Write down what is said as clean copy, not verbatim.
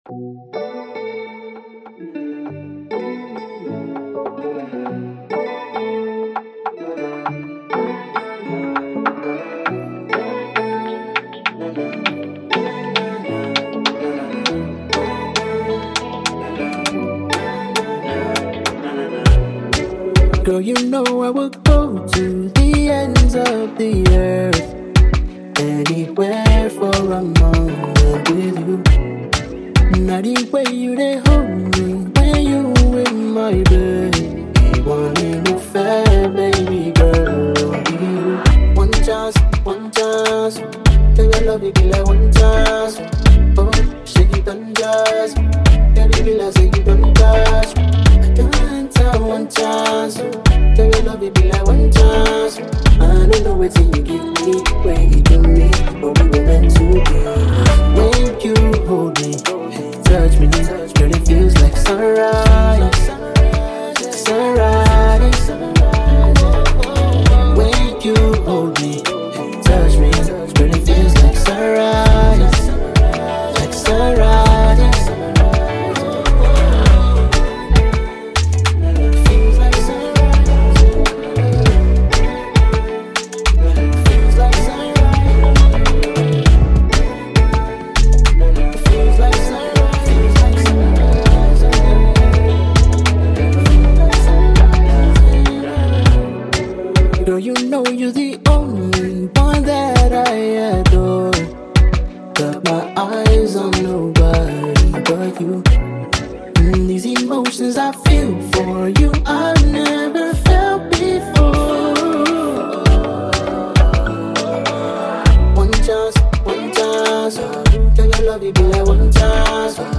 Girl, you know I would go to the ends of the earth, anywhere for a moment with you. Not the way you they hold me when you in my bed. You want me to fair, baby girl. You one chance. Tell your love you be like one chance. Oh, shake it and just. Tell you be like say you don't touch. Can't tell one chance. Tell your love you be like one chance. I don't know what you give me, where you do me, but we were meant to be. When you hold me, touch me, girl, it feels like sunrise, sunrise. When you hold me, touch me, girl, it feels like sunrise, like sunrise. Feels like sunrise. Feels like sunrise. Feels like sunrise. Girl, you know you're the only one that I adore. Got my eyes on nobody but you. These emotions I feel for you, I've never felt before. One chance. Tell your love you be like one chance.